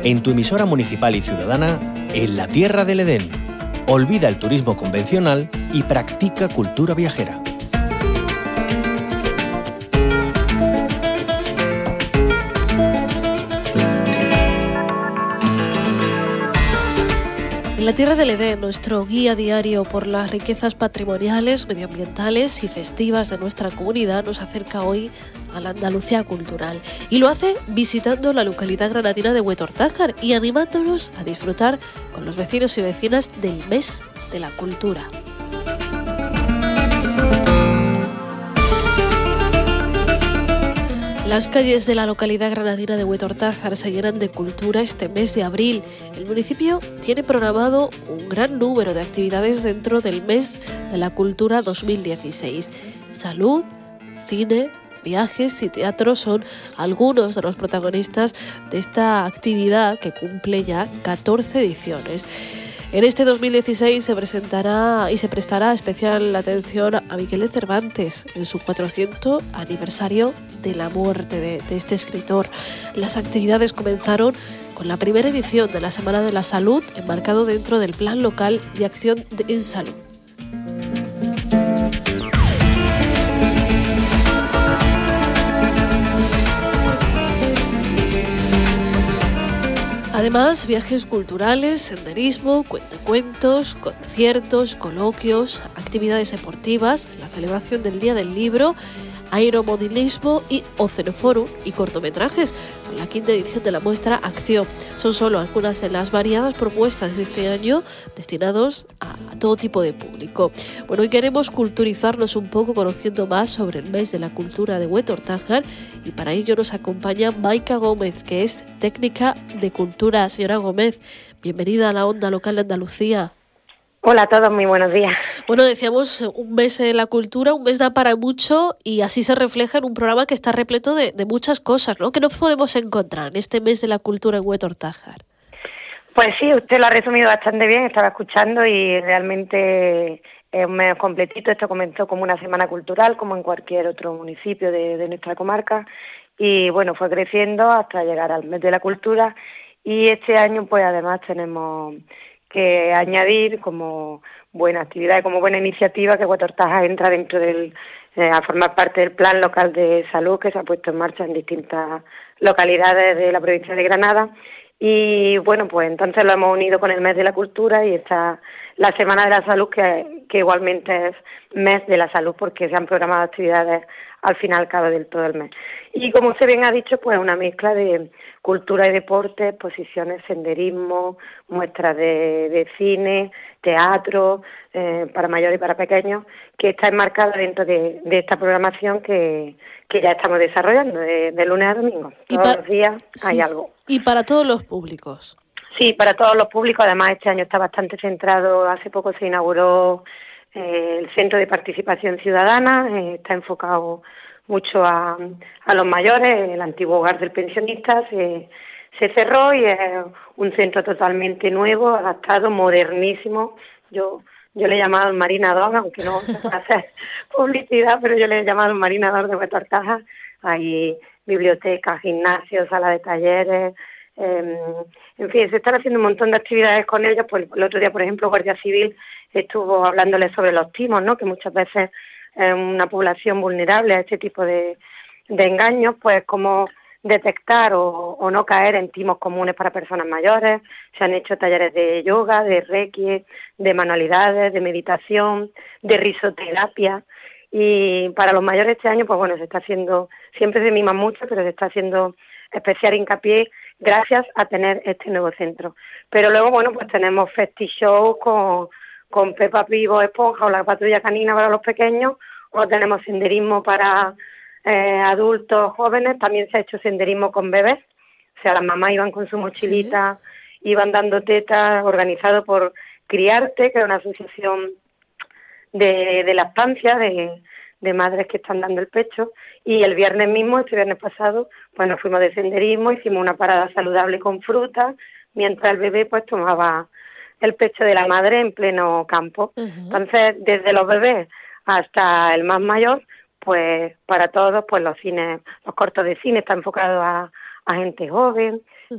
en tu emisora municipal y ciudadana, en la Tierra del Edén. Olvida el turismo convencional y practica cultura viajera. En la Tierra del Edén, nuestro guía diario por las riquezas patrimoniales, medioambientales y festivas de nuestra comunidad, nos acerca hoy a la Andalucía cultural. Y lo hace visitando la localidad granadina de Huetortájar y animándonos a disfrutar con los vecinos y vecinas del mes de la cultura. Las calles de la localidad granadina de Huetortájar se llenan de cultura este mes de abril. El municipio tiene programado un gran número de actividades dentro del mes de la cultura 2016. Salud, cine, viajes y teatro son algunos de los protagonistas de esta actividad que cumple ya 14 ediciones. En este 2016 se presentará y se prestará especial atención a Miguel de Cervantes en su 400 aniversario de la muerte de este escritor. Las actividades comenzaron con la primera edición de la Semana de la Salud, enmarcado dentro del Plan Local de Acción en Salud. Además, viajes culturales, senderismo, cuentacuentos, conciertos, coloquios, actividades deportivas, la celebración del Día del Libro, aeromodelismo y oceanóforum y cortometrajes, con la 5ª edición de la muestra Acción. Son solo algunas de las variadas propuestas de este año destinados a todo tipo de público. Bueno, hoy queremos culturizarnos un poco conociendo más sobre el mes de la cultura de Huetortájar y para ello nos acompaña Maika Gómez, que es técnica de cultura. Señora Gómez, bienvenida a la Onda Local de Andalucía. Hola a todos, muy buenos días. Bueno, decíamos un mes de la cultura, un mes da para mucho y así se refleja en un programa que está repleto de muchas cosas, ¿no? ¿Qué nos podemos encontrar en este mes de la cultura en Huetortájar? Pues sí, usted lo ha resumido bastante bien, estaba escuchando y realmente es un mes completito. Esto comenzó como una semana cultural, como en cualquier otro municipio de nuestra comarca, y bueno, fue creciendo hasta llegar al mes de la cultura, y este año pues además tenemos que añadir como buena actividad, como buena iniciativa, que Huetortájar entra dentro a formar parte del Plan Local de Salud que se ha puesto en marcha en distintas localidades de la provincia de Granada. Y bueno, pues entonces lo hemos unido con el mes de la cultura y está la Semana de la Salud, que igualmente es mes de la salud porque se han programado actividades al final cabo del todo el mes. Y como usted bien ha dicho, pues una mezcla de cultura y deporte, exposiciones, senderismo, muestras de cine, teatro, para mayores y para pequeños, que está enmarcada dentro de esta programación que ya estamos desarrollando de lunes a domingo. Todos los días hay algo. ¿Y para todos los públicos? Sí, para todos los públicos. Además, este año está bastante centrado. Hace poco se inauguró el Centro de Participación Ciudadana. Está enfocado mucho a los mayores. El antiguo hogar del pensionista se cerró y es un centro totalmente nuevo, adaptado, modernísimo. Yo le he llamado el marinador, aunque no se puede hacer publicidad, pero yo le he llamado el marinador de Huetortájar. Hay biblioteca, gimnasio, sala de talleres, en fin, se están haciendo un montón de actividades con ellos. Pues el otro día, por ejemplo, Guardia Civil estuvo hablándoles sobre los timos, ¿no? Que muchas veces es una población vulnerable a este tipo de engaños, pues cómo detectar o no caer en timos comunes para personas mayores. Se han hecho talleres de yoga, de reiki, de manualidades, de meditación, de risoterapia. Y para los mayores este año, pues bueno, se está haciendo, siempre se mima mucho, pero se está haciendo especial hincapié gracias a tener este nuevo centro. Pero luego, bueno, pues tenemos festi show con Peppa Pig o Esponja o la patrulla canina para los pequeños, o tenemos senderismo para adultos jóvenes. También se ha hecho senderismo con bebés, o sea, las mamás iban con su mochilita, sí, iban dando tetas, organizado por Criarte, que es una asociación de lactancia, de madres que están dando el pecho. Y el viernes mismo, este viernes pasado, pues nos fuimos de senderismo, hicimos una parada saludable con fruta, mientras el bebé pues tomaba el pecho de la madre en pleno campo. Uh-huh. Entonces, desde los bebés hasta el más mayor, pues para todos, pues los cortos de cine están enfocados a gente joven,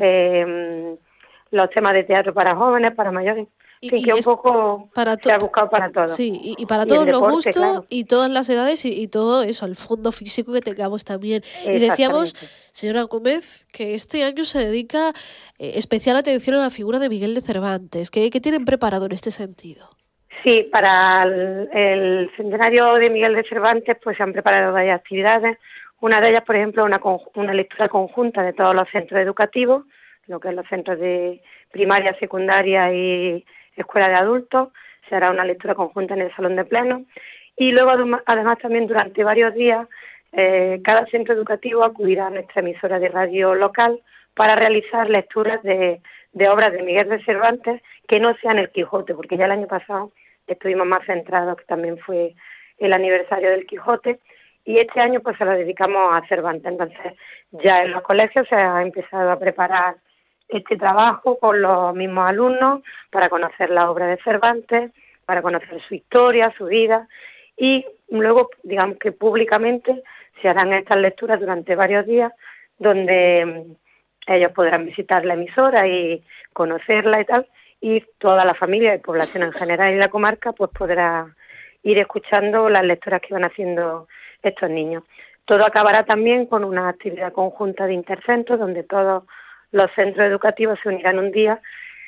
los temas de teatro para jóvenes, para mayores. Sí, que un poco se ha buscado para todos. Sí, y para todos los gustos, claro. Y todas las edades y todo eso, el fondo físico que tengamos también. Y decíamos, señora Gómez, que este año se dedica especial atención a la figura de Miguel de Cervantes. ¿Qué tienen preparado en este sentido? Sí, para el centenario de Miguel de Cervantes pues se han preparado varias actividades. Una de ellas, por ejemplo, una lectura conjunta de todos los centros educativos, lo que es los centros de primaria, secundaria y escuela de adultos. Se hará una lectura conjunta en el salón de pleno. Y luego, además, también durante varios días, cada centro educativo acudirá a nuestra emisora de radio local para realizar lecturas de obras de Miguel de Cervantes que no sean el Quijote, porque ya el año pasado estuvimos más centrados, que también fue el aniversario del Quijote, y este año pues se lo dedicamos a Cervantes. Entonces, ya en los colegios se ha empezado a preparar este trabajo con los mismos alumnos para conocer la obra de Cervantes, para conocer su historia, su vida, y luego, digamos que públicamente se harán estas lecturas durante varios días, donde ellos podrán visitar la emisora y conocerla y tal, y toda la familia y población en general y la comarca pues podrá ir escuchando las lecturas que van haciendo estos niños. Todo acabará también con una actividad conjunta de intercentros, donde todos los centros educativos se unirán un día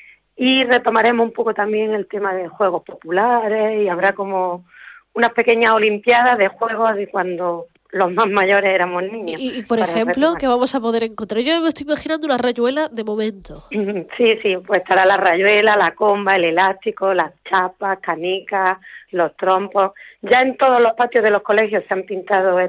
y retomaremos un poco también el tema de juegos populares y habrá como unas pequeñas olimpiadas de juegos de cuando los más mayores éramos niños. Y por ejemplo, ¿qué vamos a poder encontrar? Yo me estoy imaginando una rayuela de momento. Sí, pues estará la rayuela, la comba, el elástico, las chapas, canicas, los trompos. Ya en todos los patios de los colegios se han pintado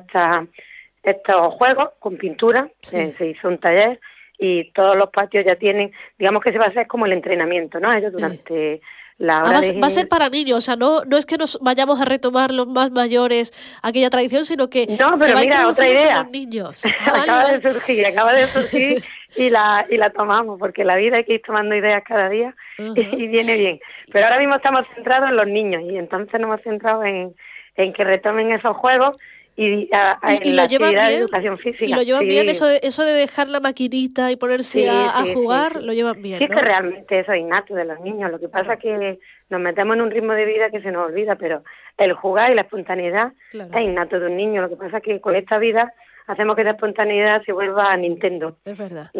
estos juegos con pintura, sí. Se hizo un taller y todos los patios ya tienen, digamos que se va a hacer como el entrenamiento, ¿no? Ellos durante la hora va a ser para niños, o sea, no es que nos vayamos a retomar los más mayores aquella tradición, sino que no, pero se va mira, a otra idea. Los niños. Acaba de surgir y la tomamos, porque la vida hay que ir tomando ideas cada día y viene bien. Pero ahora mismo estamos centrados en los niños y entonces nos hemos centrado en que retomen esos juegos y la actividad de educación física. Y lo llevan bien, eso de dejar la maquinita y ponerse a jugar, lo llevan bien, Sí, ¿no? Es que realmente eso es innato de los niños. Lo que pasa es que nos metemos en un ritmo de vida que se nos olvida, pero el jugar y la espontaneidad es innato de un niño. Lo que pasa es que con esta vida hacemos que la espontaneidad se vuelva a Nintendo. Es verdad.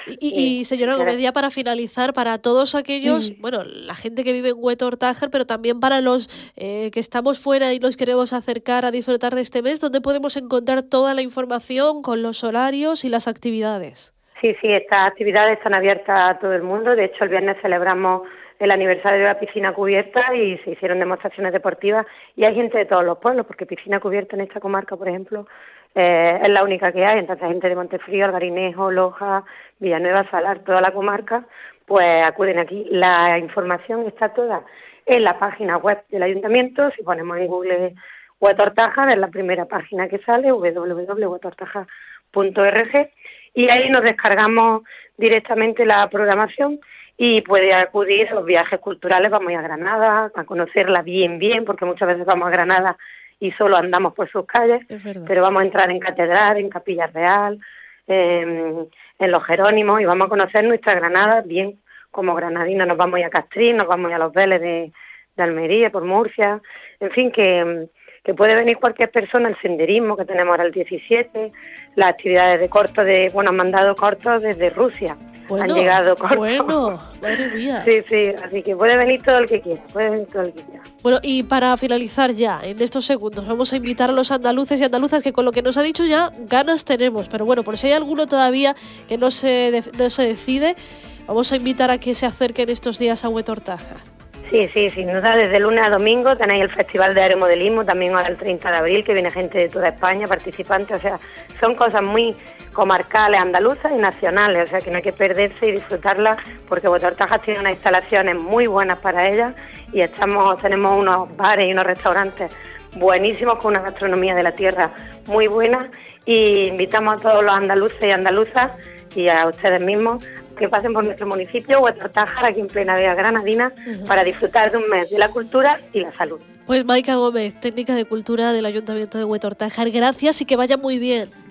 Y señora Gómez, ya para finalizar, para todos aquellos, bueno, la gente que vive en Huetor Tájar, pero también para los que estamos fuera y nos queremos acercar a disfrutar de este mes, ¿dónde podemos encontrar toda la información con los horarios y las actividades? Sí, estas actividades están abiertas a todo el mundo. De hecho, el viernes celebramos el aniversario de la piscina cubierta y se hicieron demostraciones deportivas y hay gente de todos los pueblos, porque piscina cubierta en esta comarca, por ejemplo, es la única que hay. Entonces gente de Montefrío, Albarinejo, Loja, Villanueva, Salar, toda la comarca, pues acuden aquí. La información está toda en la página web del ayuntamiento. Si ponemos en Google Huetor Tájar, es la primera página que sale, www.huetortajar.org, y ahí nos descargamos directamente la programación y puede acudir a los viajes culturales. Vamos a ir a Granada, a conocerla bien, porque muchas veces vamos a Granada y solo andamos por sus calles, pero vamos a entrar en catedral, en Capilla Real, en los Jerónimos, y vamos a conocer nuestra Granada bien como granadinos. Nos vamos a ir a Castrín, nos vamos a ir a los Vélez de Almería, por Murcia, en fin, que puede venir cualquier persona. El senderismo que tenemos ahora el 17, las actividades de cortos, han mandado cortos desde Rusia. Han llegado cortos. Bueno, madre mía. Sí, así que puede venir todo el que quiera, Bueno, y para finalizar ya, en estos segundos, vamos a invitar a los andaluces y andaluzas que con lo que nos ha dicho ya ganas tenemos, pero bueno, por si hay alguno todavía que no se decide, vamos a invitar a que se acerquen estos días a Huetor Tájar. Sí, sin duda, desde lunes a domingo tenéis el Festival de Aeromodelismo, también ahora el 30 de abril, que viene gente de toda España, participantes, o sea, son cosas muy comarcales, andaluzas y nacionales, o sea, que no hay que perderse y disfrutarlas, porque Huetor Tájar tiene unas instalaciones muy buenas para ellas y tenemos unos bares y unos restaurantes buenísimos con una gastronomía de la tierra muy buena, y invitamos a todos los andaluces y andaluzas y a ustedes mismos que pasen por nuestro municipio, Huetor Tájar, aquí en plena vía granadina, para disfrutar de un mes de la cultura y la salud. Pues Maica Gómez, técnica de cultura del Ayuntamiento de Huetor Tájar, gracias y que vaya muy bien.